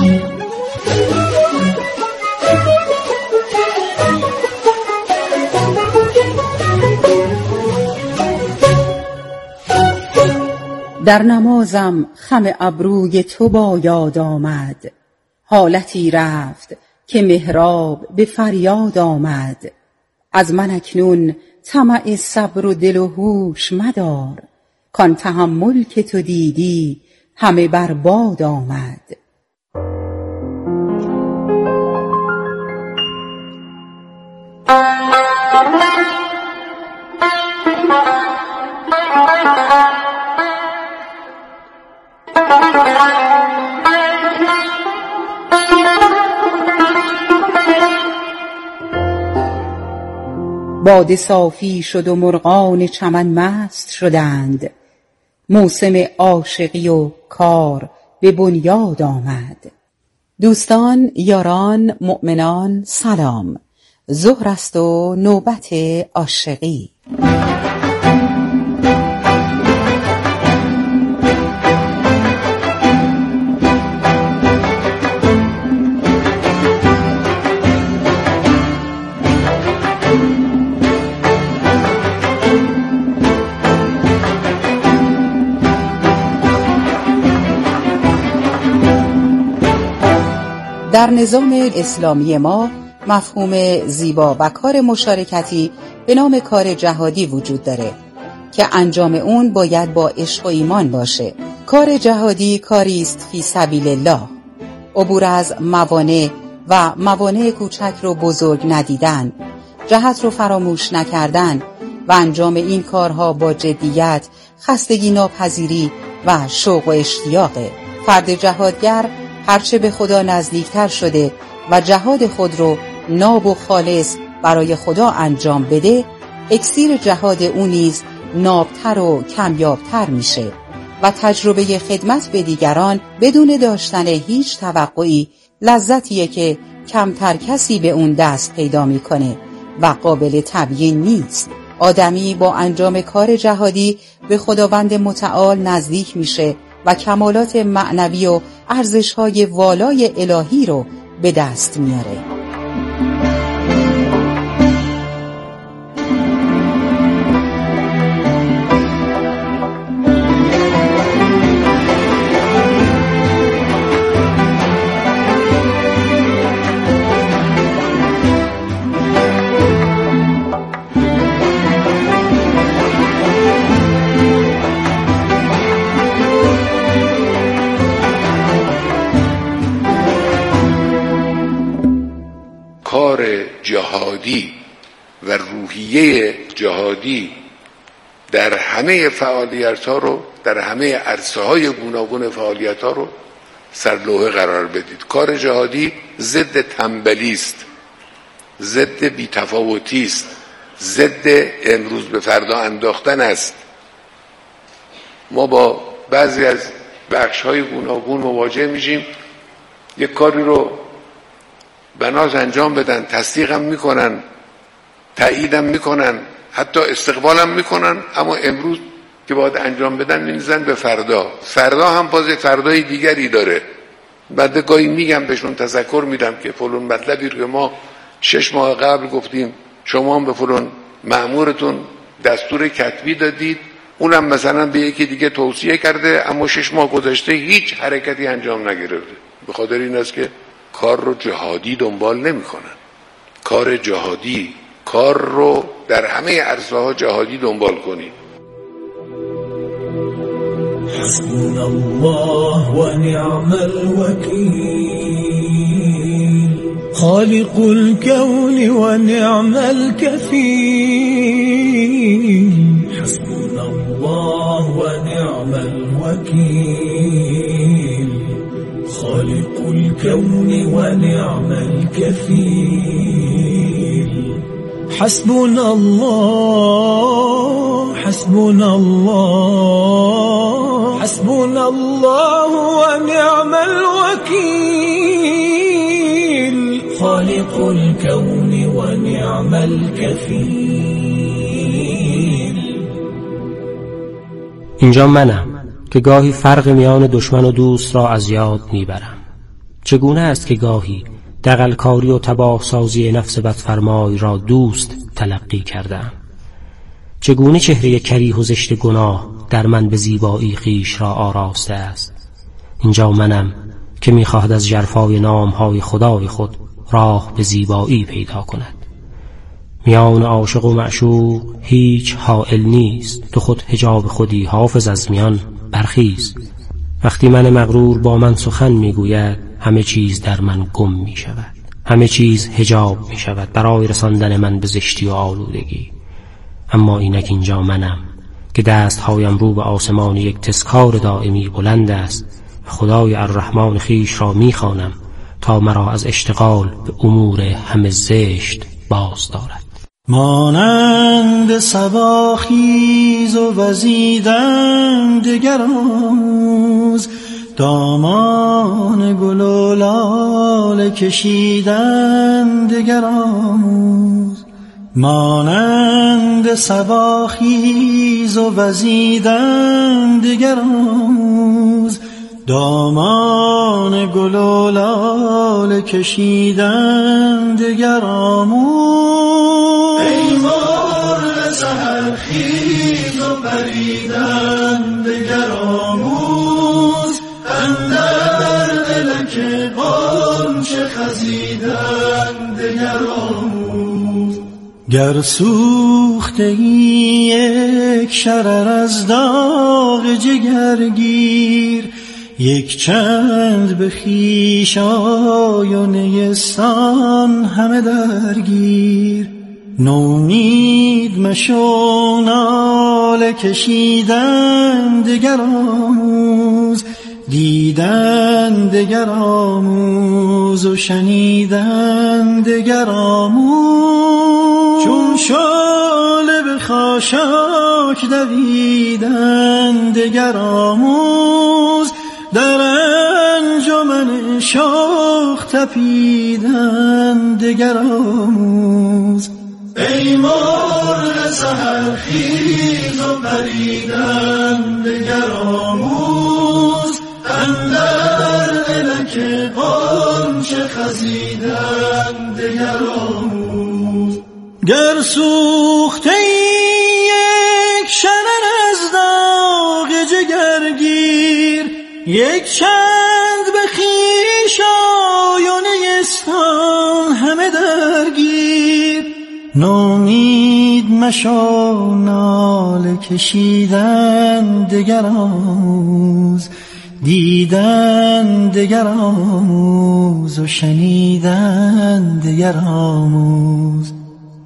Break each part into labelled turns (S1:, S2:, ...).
S1: در نمازم خم ابروی تو با یاد آمد، حالتی رفت که محراب به فریاد آمد. از من اکنون طمع صبر و دل و هوش مدار، کان تحمل که تو دیدی همه بر باد آمد. باده صافی شد و مرغان چمن مست شدند، موسم عاشقی و کار به بنیاد آمد. دوستان، یاران، مؤمنان سلام. ظهر است و نوبت عاشقی. در نظام اسلامی ما مفهوم زیبا و کار مشارکتی به نام کار جهادی وجود داره که انجام اون باید با عشق و ایمان باشه. کار جهادی کاری است فی سبیل الله، عبور از موانع و موانع کوچک رو بزرگ ندیدن، جهت رو فراموش نکردن و انجام این کارها با جدیت، خستگی ناپذیری و شوق و اشتیاقه. فرد جهادگر هرچه به خدا نزدیکتر شده و جهاد خود رو ناب و خالص برای خدا انجام بده، اکسیر جهاد او نیز نابتر و کمیابتر میشه و تجربه خدمت به دیگران بدون داشتن هیچ توقعی لذتیه که کمتر کسی به اون دست پیدا میکنه و قابل تبیین نیست. آدمی با انجام کار جهادی به خداوند متعال نزدیک میشه و کمالات معنوی و ارزش‌های والای الهی رو به دست میاره.
S2: کار جهادی و روحیه جهادی در همه فعالیت‌ها رو، در همه عرصه‌های گوناگون فعالیت‌ها رو سرلوحه قرار بدید. کار جهادی ضد تنبلی است، ضد بی‌تفاوتی است، ضد امروز به فردا انداختن است. ما با بعضی از بخش‌های گوناگون مواجه میشیم، یک کاری رو بناس انجام بدن، تصدیقم میکنن، تاییدم میکنن، حتی استقبالم میکنن، اما امروز که باید انجام بدن می‌ریزن به فردا. فردا هم باز فردای دیگری داره. بعد گاهی میگم بهشون، تذکر میدم که فلان مطلبی رو ما 6 ماه قبل گفتیم، شما هم به فلان مأمورتون دستور کتبی دادید، اونم مثلا به یکی دیگه توصیه کرده، اما 6 ماه گذشته هیچ حرکتی انجام نگرفته. به خاطر این است که کار رو جهادی دنبال نمی کنن. کار جهادی، کار رو در همه عرصه‌ها جهادی دنبال کنید.
S3: حسبنا الله و نعم الوکیل، خالق الكون و نعم الكفیل. حسبنا الله و نعم الوکیل، خالق الكون و نعم الكفيل. حسبنا الله، حسبنا الله، حسبنا الله و نعم الوكيل. خالق الكون و نعم الكفيل.
S4: اینجا منم که گاهی فرق میان دشمن و دوست را از یاد میبرم. چگونه است که گاهی دغلکاری و تباه سازی نفس بدفرمای را دوست تلقی کردم؟ چگونه چهره کریه و زشت گناه در من به زیبایی خویش را آراسته است؟ اینجا منم که می‌خواهد از ژرفای نام‌های خدای خود راه به زیبایی پیدا کند. میان عاشق و معشوق هیچ حائل نیست، تو خود حجاب خودی، حافظ از میان برخیز. وقتی من مغرور با من سخن میگوید، همه چیز در من گم می شود، همه چیز حجاب می شود برای رساندن من به زشتی و آلودگی. اما اینک اینجا منم که دستهایم رو به آسمان یک تذکار دائمی بلند است و خدای الرحمن خیش را می خوانم تا مرا از اشتغال به امور همه زشت باز دارد.
S3: مانند صبا خیز و وزیدن دگر آموز، دامان گل و لاله کشیدن دگر آموز. مانند صبا خیز و وزیدن دگر آموز، دامان گل و لاله کشیدن دگر آموز. ای مرغ سحر خیز و پریدن دگر آموز، اندر دلک غنچه خزیدن دگر آموز. گر سوخته یک شرر از داغ جگرگیر، یک چند به خویش آی و نیستان همه درگیر. نومید مشو، ناله کشیدن دگر آموز، دیدن دگر آموز و شنیدن دگر آموز. چون شعله به خاشاک دویدن دگر آموز، در انجمن شوق تپیدن دگر آموز. ای مرغ سحر خیز و پریدن دگر آموز، اندر دلک غنچه خزیدن دگر آموز. گر سوخته یک شرر از داغ جگرگیر، یک چند به خویش آی و نیستان همه درگیر. نومید مشو، ناله کشیدن دگر آموز، دیدن دگر آموز و شنیدن دگر آموز.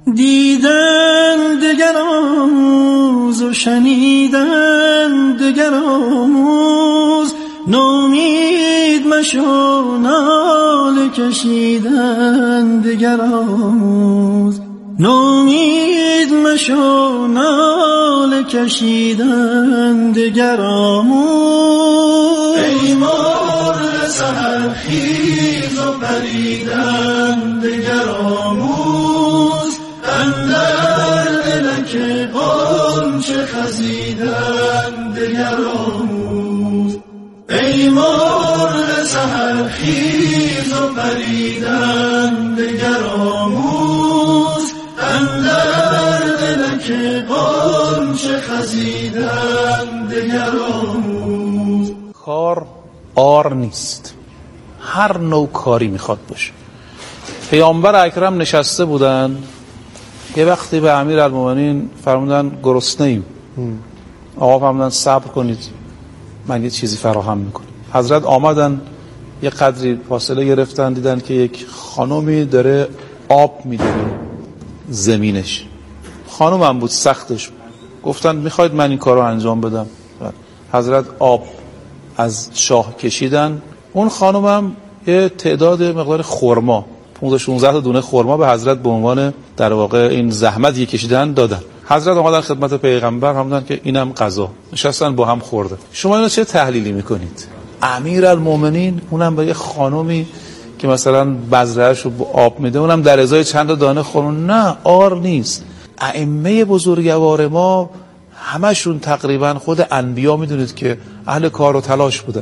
S3: دیدن دگر آموز و شنیدن دگر آموز. نومید مشو، ناله کشیدن دگر آموز. نومید مشو، ناله کشیدن دگر آموز. ای مرغ سحر خیز و پریدن دگر آموز، اندر دلک غنچه خزیدن دگر آموز. ای مرغ سحر خیز و پریدن دگر آموز، اندر دلک غنچه خزیدن دگر آموز.
S5: کار عار نیست، هر نوع کاری میخواد باشه. پیامبر اکرم نشسته بودن، یه وقتی به امیرالمومنین فرمودن گرسنه ایم. آقا فرمودن صبر کنید، من یه چیزی فراهم میکنم. حضرت آمدن، یه قدری فاصله گرفتن، دیدن که یک خانومی داره آب میده زمینش. خانوم هم بود، سختش بود. گفتن میخواید من این کار رو انجام بدم؟ حضرت آب از چاه کشیدن. اون خانوم هم یه تعداد مقدار خرما، 15-16 تا دونه خرما به حضرت به عنوان در واقع این زحمتی کشیدن دادن. حضرت آمدن خدمت پیغمبر، فرمودن که اینم غذا. نشستن با هم خوردن. شما اینو چه تحلیلی میکنید؟ امیرالمومنین اونم به یه خانومی که مثلا بذره‌اش رو آب میده، اونم در ازای چند دانه خورم. نه، عار نیست. ائمه بزرگوار ما همشون تقریبا خود انبیا میدونید که اهل کار و تلاش بودن.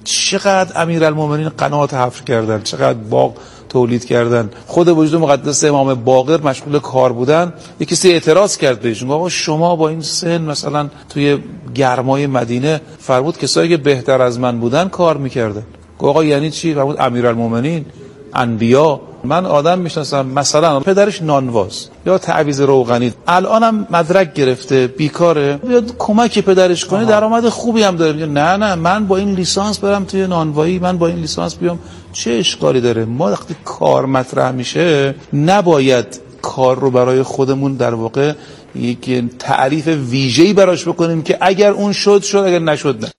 S5: چقدر امیرالمومنین قنات حفر کردن، چقدر باغ تولید کردن. خود وجود مقدس امام باقر مشغول کار بودن. یک کسی اعتراض کرد بهشون، آقا شما با این سن مثلا توی گرمای مدینه، فرمود کسایی که بهتر از من بودن کار میکردن. آقا یعنی چی؟ فرمود امیرالمومنین، انبیا. من آدم میشناسم مثلا پدرش نانواز یا تعویض روغنی، الانم مدرک گرفته، بیکاره، بیاد کمک پدرش کنه، درآمد خوبی هم داره. میگه نه من با این لیسانس برم توی نانوایی، من با این لیسانس بیام، چه اشکالی داره؟ ما وقتی کار مطرح میشه نباید کار رو برای خودمون در واقع یک تعریف ویژه‌ای براش بکنیم که اگر اون شد، اگر نشد نه.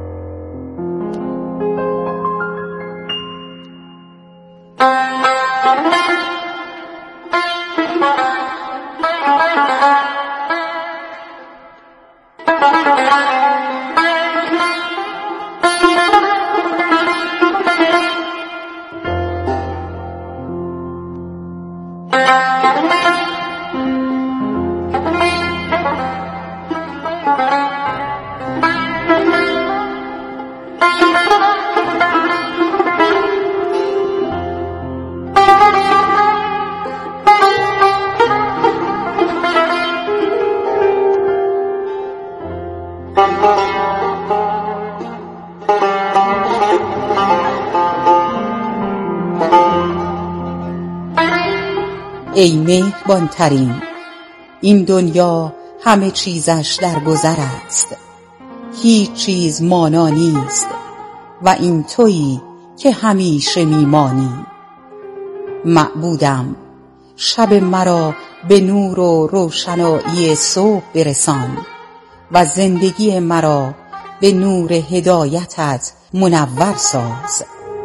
S1: ای مهربان‌ترین، این دنیا همه چیزش در گذر است، هیچ چیز مانا نیست و این تویی که همیشه میمانی. معبودم، شب مرا به نور و روشنایی صبح برسان و زندگی مرا به نور هدایتت منور ساز.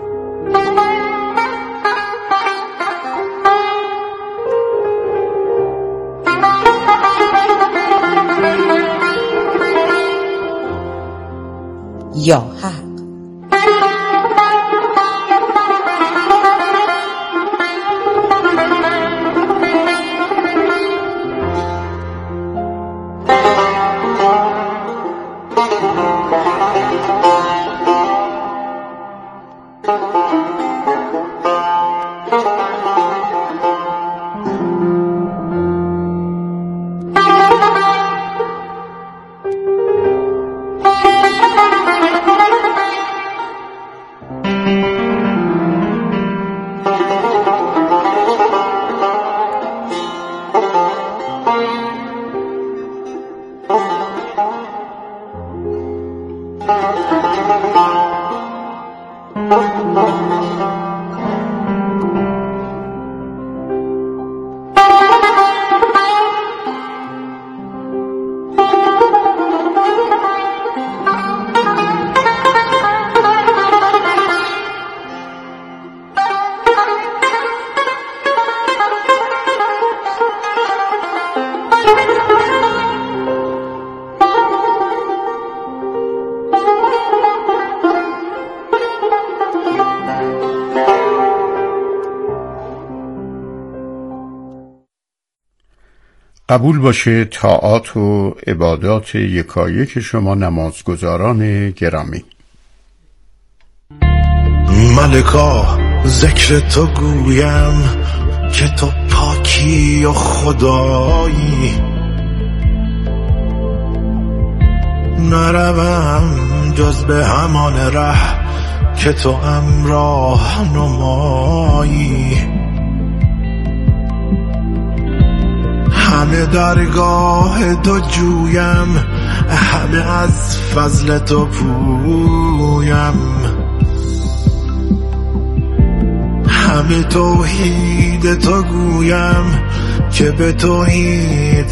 S1: یا حق.
S6: قبول باشه طاعات و عبادات یکایک شما نمازگزاران گرامی.
S7: ملکا ذکر تو گویم که تو پاکی و خدایی، نروم جز به همان ره که تو امراه نمایی. همه درگاه تو جویم، همه از فضل تو پویم، همه توحید تو گویم که به توحید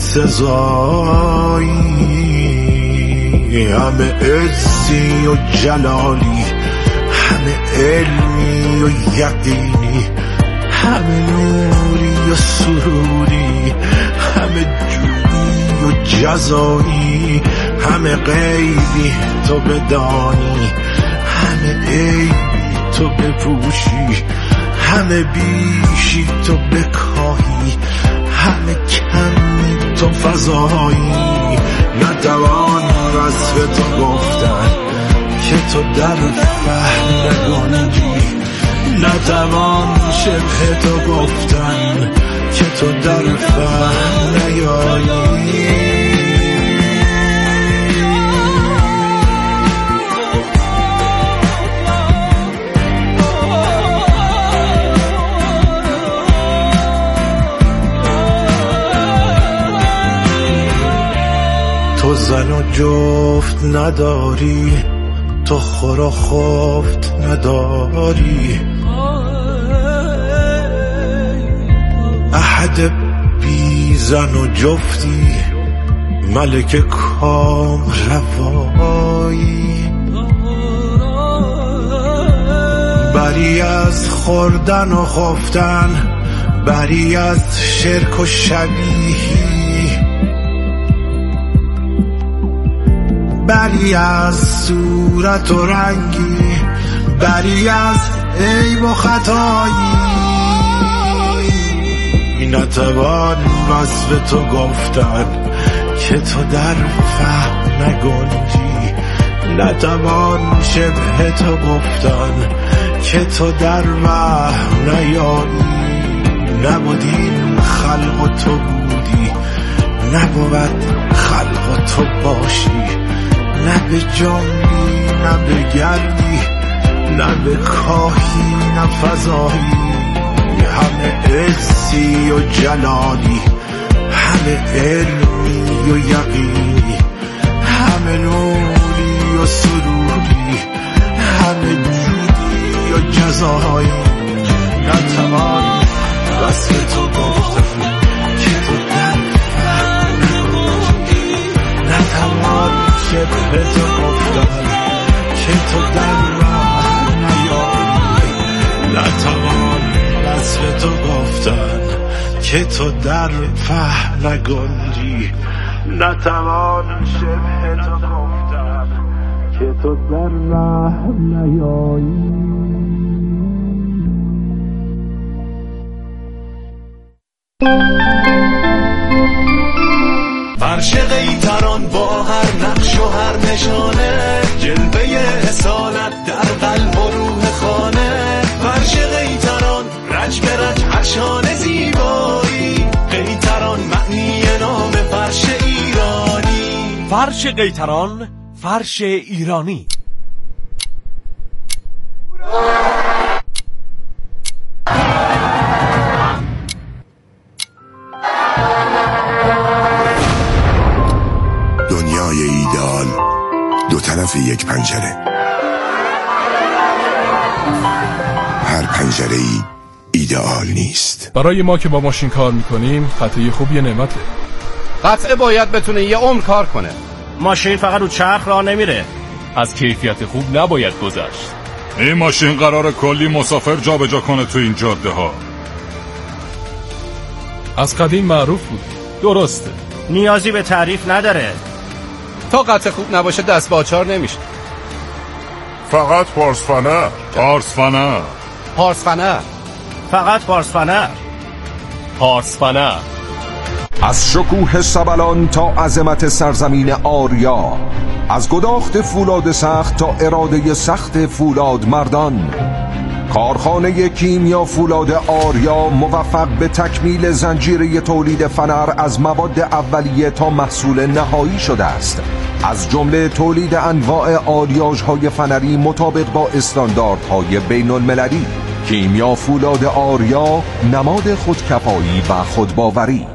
S7: سزایی. همه عزی و جلالی، همه علمی و یقینی، همه نوری و سروری، همه جویی و جزایی، همه غیبی تو بدانی، همه عیبی تو بپوشی، همه بیشی تو بکاهی، همه کمی تو فضایی. نتوان وصف تو گفتن که تو در فهم نگنجی. نتوان شبه تو گفتن که تو در فهم نیایی. تو زن و جفت نداری، تو خور و خفت نداری، احد بی زن و جفتی، ملک کام روایی. بری از خوردن و خفتن، بری از شرک و شبیهی، بری از صورت و رنگی، بری از عیب و خطایی. نتوان وصف تو گفتن که تو در فهم نگنجی. نتوان شبه تو گفتن که تو در وهم نیایی. نبودین خلق و تو بودی، نبود خلق و تو باشی. نه به جنبی نه به گردی، نه به کاهی نه فضایی. همه عزی و جلالی، همه علمی و یقینی، همه نوری و سروری، همه جودی و جزایی. نتوان وصف تو گفتن که تو در فهم نگنجی. نتوان شبه تو گفتن که تو در راه نیایی. نتوان وصف تو گفتن که تو در فهم نگنجی. نتوان شبه تو گفتن که تو در راه نیایی.
S8: فرش قیطران با هر نقش و هر نشانه، جلوه اصالت در قلب و روح خانه. فرش قیطران رج به رج هرشان زیبایی، قیطران معنی نام فرش ایرانی. فرش قیطران، فرش ایرانی.
S9: دنیای ایدئال دو طرف یک پنجره، هر پنجره ای ایدئال نیست.
S10: برای ما که با ماشین کار میکنیم قطعه خوب یه نعمته.
S11: قطعه باید بتونه یه عمر کار کنه.
S12: ماشین فقط رو چرخ راه نمیره،
S10: از کیفیت خوب نباید گذشت.
S13: این ماشین قراره کلی مسافر جابجا کنه تو این جاده ها.
S10: از قدیم معروف بود. درسته،
S12: نیازی به تعریف نداره.
S11: تا قطعه خوب نباشه دست با آچار نمیشه.
S13: فقط پارسفنر. پارسفنر.
S11: پارسفنر.
S12: فقط پارسفنر.
S10: پارسفنر.
S14: از شکوه سبلان تا عظمت سرزمین آریا، از گداخت فولاد سخت تا اراده سخت فولاد مردان، کارخانه کیمیا فولاد آریا موفق به تکمیل زنجیره تولید فنر از مواد اولیه تا محصول نهایی شده است. از جمله تولید انواع آلیاژهای فنری مطابق با استانداردهای بین المللی. کیمیا فولاد آریا، نماد خودکفایی و خودباوری.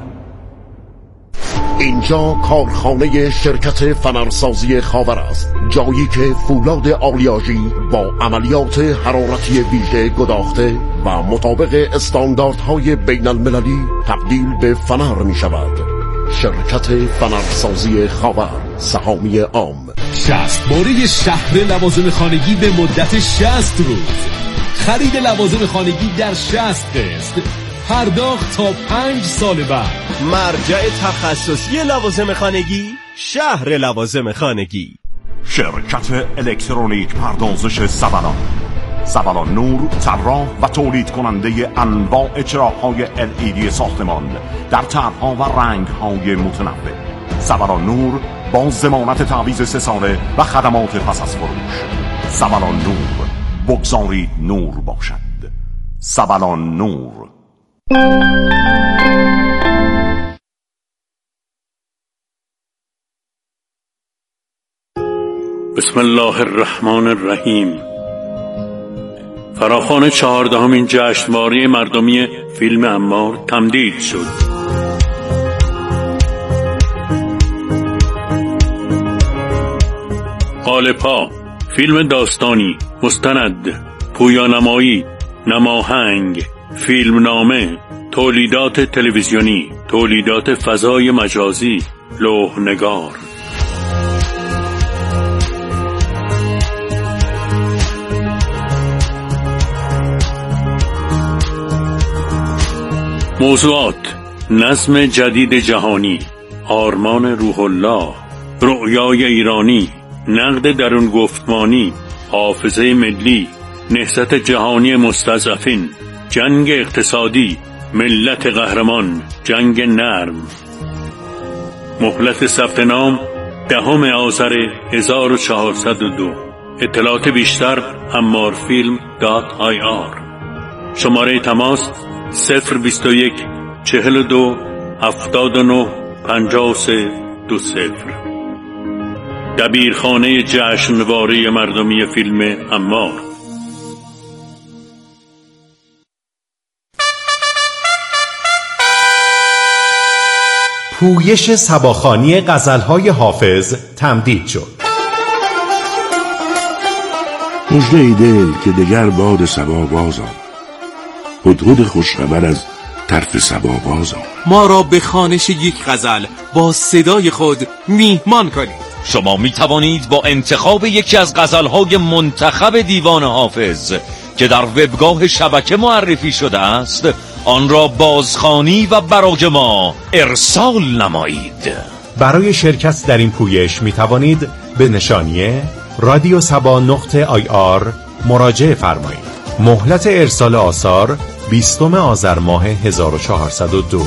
S15: اینجا کارخانه شرکت فنرسازی خاور است، جایی که فولاد آلیاژی با عملیات حرارتی ویژه گداخته و مطابق استانداردهای بین المللی تبدیل به فنر می شود. شرکت فنرسازی خاور، سهامی عام.
S16: 60 باره شهر لوازم خانگی به مدت 60 روز. خرید لوازم خانگی در 60 قسط، پرداخت تا 5 سال بعد.
S8: مرجع تخصصی لوازم خانگی، شهر لوازم خانگی.
S17: شرکت الکترونیک پردازش سبلان. سبلان نور، طراح و تولید کننده انواع چراغ‌های LED ساختمان در طرح‌ها و رنگ‌های متنوع. سبلان نور با ضمانت تعویض 3 ساله و خدمات پس از فروش. سبلان نور، بگذارید نور باشد. سبلان نور.
S18: بسم الله الرحمن الرحیم. فراخوان 14مین جشنواره مردمی فیلم عمار تمدید شد. قالب‌ها: فیلم داستانی، مستند، پویانمایی، نماهنگ، فیلمنامه، تولیدات تلویزیونی، تولیدات فضای مجازی، لوح‌نگار. موضوعات: نظم جدید جهانی، آرمان روح الله، رؤیای ایرانی، نقد درون گفتمانی، حافظه ملی، نهضت جهانی مستضعفین، جنگ اقتصادی، ملت قهرمان، جنگ نرم. مهلت ثبت نام 10 آذر 1402. اطلاعات بیشتر ammarfilm.ir. شماره تماس 021 42 79 53 20. دبیرخانه جشنواره مردمی فیلم عمار.
S19: پویش صباخوانی غزل‌های حافظ تمدید شد.
S9: مژده ای دل که دگر باد صبا باز آمد، هدهد خوشخبر از طرف صبا باز آمد.
S16: ما را به خوانش یک غزل با صدای خود میهمان کنید.
S20: شما می توانید با انتخاب یکی از غزل‌های منتخب دیوان حافظ که در وبگاه شبکه معرفی شده است آن را بازخوانی و برای ما ارسال نمایید.
S19: برای شرکت در این پویش می توانید به نشانیه radiosaba.ir مراجعه فرمایید. مهلت ارسال آثار 20 آذر ماه 1402.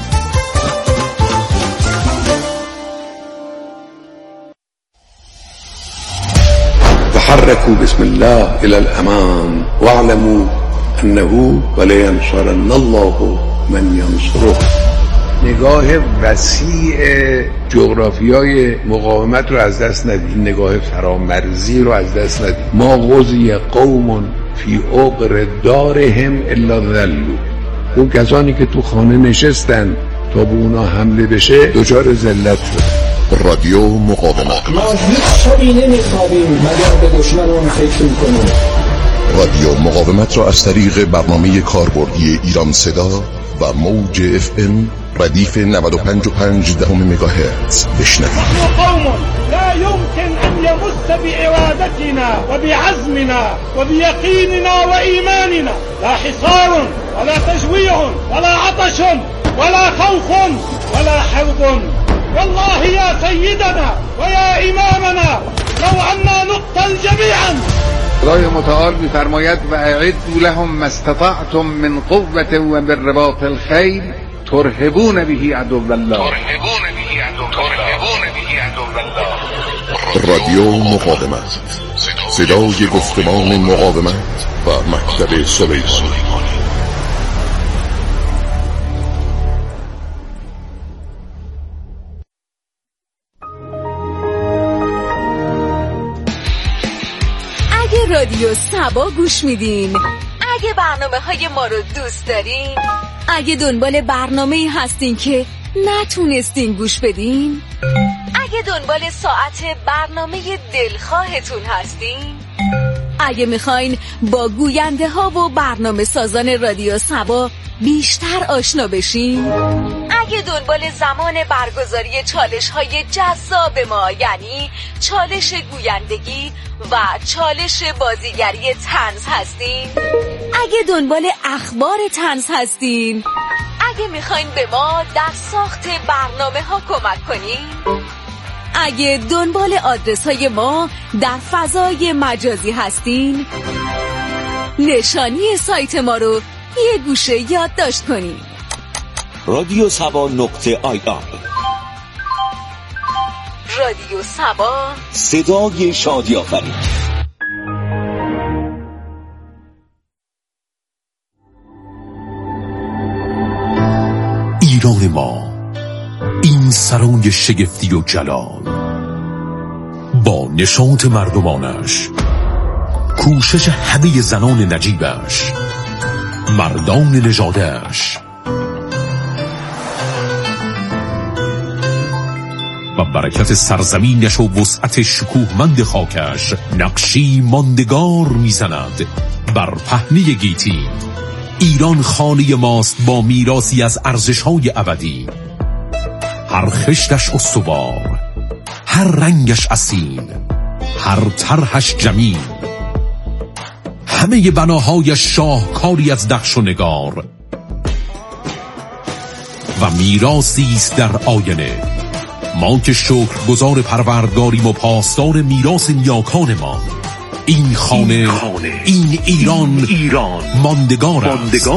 S2: تحركوا بسم الله إلى الأمام واعلموا أنه ولينصرن الله من ينصره. نگاه وسیع جغرافیای مقاومت رو از دست ندید، نگاه فرامرزی رو از دست ندید. ما غزی قوم فی عقر دارهم الا ذلوا. اون کسانی که تو خانه نشستن تا به اونا حمله بشه دچار ذلت شد.
S9: رادیو مقاومت.
S21: ما هیچ شبی نمیخوابیم مگر به دشمنان فکر کنیم.
S9: رادیو مقاومت را از طریق برنامه کاربردی ایران صدا و موج FM ردیف 95.5 مگاهرتز بشنوید.
S22: قوم لا يمكن أن يمس بإرادتنا وبعزمنا وبيقيننا وإيماننا لا حصار ولا تجويع ولا عطش ولا خوف ولا حرب. والله يا سيدنا ويا إمامنا لو أننا نقتل جميعا.
S23: خدای متعال می‌فرماید و اعدوا لهم ما استطعتم من قوة و من رباط الخیل ترهبون به عدو الله.
S9: رادیو مقاومت، صدای گفتمان مقاومت و مکتب سلیمانی.
S24: رادیو سبا گوش میدین، اگه برنامه‌های ما رو دوست دارین، اگه دنبال برنامه‌ای هستین که نتونستین گوش بدین، اگه دنبال ساعت برنامه دلخواهتون هستین، اگه میخواین با گوینده ها و برنامه سازان رادیو سبا بیشتر آشنا بشین، اگه دنبال زمان برگزاری چالش های جذاب ما یعنی چالش گویندگی و چالش بازیگری طنز هستین، اگه دنبال اخبار طنز هستین، اگه میخواین به ما در ساخت برنامه ها کمک کنین، اگه دنبال آدرس های ما در فضای مجازی هستین، نشانی سایت ما رو یه گوشه یادداشت کنین.
S20: رادیو سبا.ir.
S24: رادیو سبا،
S20: صدای شادی آفرین.
S16: ایران ما، این سرای شگفتی و جلال، با نشاط مردمانش، کوشش همه زنان نجیبش، مردان نژادش و برکت سرزمینش و وسعت شکوهمند خاکش نقشی ماندگار میزند بر پهنه گیتی. ایران خانه ماست با میراثی از ارزش‌های ابدی، هر خشتش استوار، هر رنگش اصیل، هر طرحش جمیل، همه بناهایش شاهکاری از نقش و نگار و میراثی است در آینه. ما که شکرگزار پروردگاریم و پاسدار میراث نیاکانمان. این خانه، این ایران ماندگار است.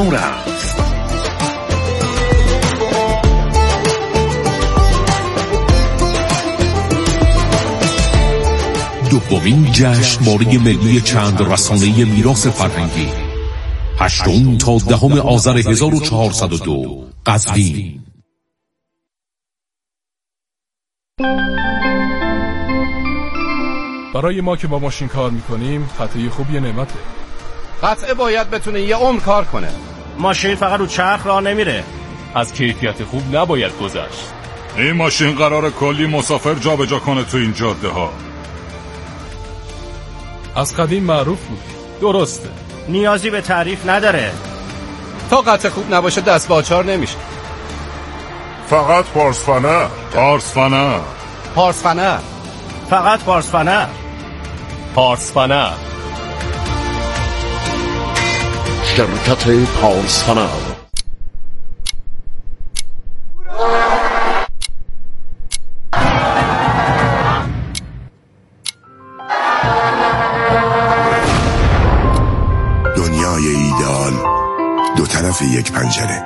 S16: دومین جشنواره ملی چند رسانه‌ای میراث فرهنگی، 8 تا 10 آذر 1402 قزوین.
S10: برای ما که با ماشین کار میکنیم قطعه خوب یه نعمته.
S11: قطعه باید بتونه یه عمر کار کنه.
S12: ماشین فقط رو چرخ راه نمیره.
S10: از کیفیت خوب نباید گذشت.
S13: این ماشین قراره کلی مسافر جابجا کنه تو این جاده ها.
S10: از قدیم معروف بود. درسته.
S12: نیازی به تعریف نداره.
S11: تا قطعه خوب نباشه دست با آچار نمیشه.
S13: فقط پارسفنر.
S12: فقط پارسفنر.
S15: شرکت پارسفنر.
S1: دنیای ایدئال دو طرف یک پنجره.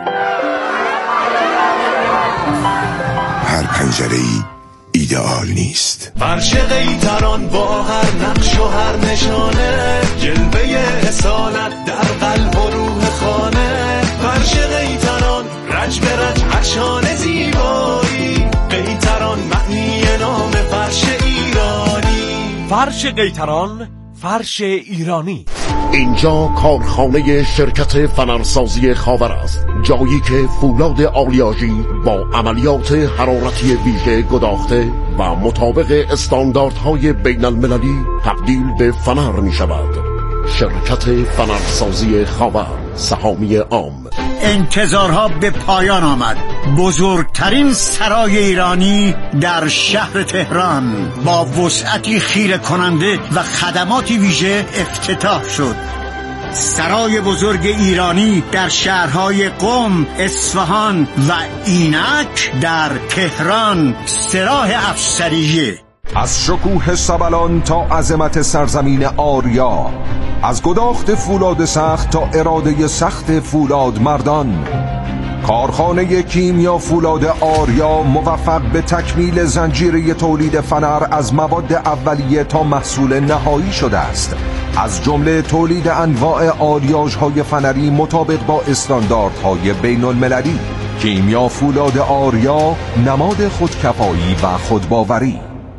S1: هر پنجره ای ایدئال نیست.
S8: فرش قیطران با هر نقش و هر نشانه، جلوه اصالت در قلب و روح خانه. فرش قیطران رج به رج عشان زیبایی، قیطران معنی نام فرش ایرانی.
S20: فرش قیطران، فرش ایرانی.
S15: اینجا کارخانه شرکت فنرسازی خاور است، جایی که فولاد آلیاژی با عملیات حرارتی ویژه گداخته و مطابق استانداردهای بین المللی تبدیل به فنر می شود. شرکت فنرسازی خاور، سهامی عام.
S3: انتظارها به پایان آمد. بزرگترین سرای ایرانی در شهر تهران با وسعتی خیره کننده و خدماتی ویژه افتتاح شد. سرای بزرگ ایرانی در شهرهای قم، اصفهان و اینک در تهران، سراح افسریه.
S14: از شکوه سبلان تا عظمت سرزمین آریا، از گداخت فولاد سخت تا اراده سخت فولاد مردان، کارخانه کیمیا فولاد آریا موفق به تکمیل زنجیره تولید فنر از مواد اولیه تا محصول نهایی شده است، از جمله تولید انواع آلیاژهای فنری مطابق با استانداردهای بین المللی. کیمیا فولاد آریا، نماد خودکفایی و خودباوری.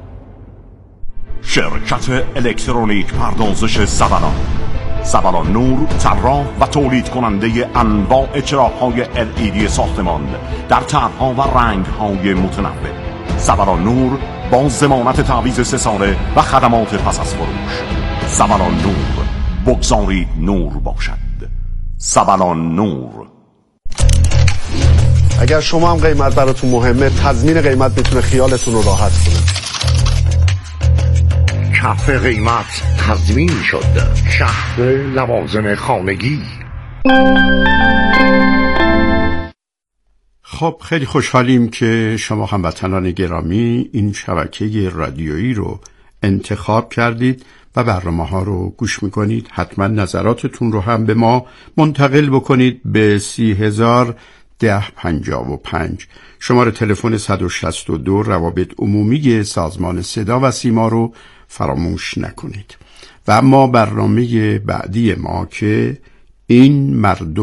S17: شرکت الکترونیک پردازش سبلان نور، طراح و تولید کننده انواع چراغ‌های LED ساختمان در طرح‌ها و رنگ‌های متنوع. سبلان نور با ضمانت تعویض 3 ساله و خدمات پس از فروش. سبلان نور، بگذارید نور باشد. سبلان نور.
S4: اگر شما هم قیمت براتون مهمه، تضمین قیمت میتونه خیالتون رو راحت کنه.
S15: کف قیمت تضمین شد. شهر لوازم خانگی.
S6: خب خیلی خوشحالیم که شما هموطنان گرامی این شبکه رادیویی رو انتخاب کردید و برنامه‌ها رو گوش میکنید. حتما نظراتتون رو هم به ما منتقل بکنید به 301055. شماره تلفن 162 روابط عمومی سازمان صدا و سیما رو فراموش نکنید. و اما برنامه بعدی ما که این مردم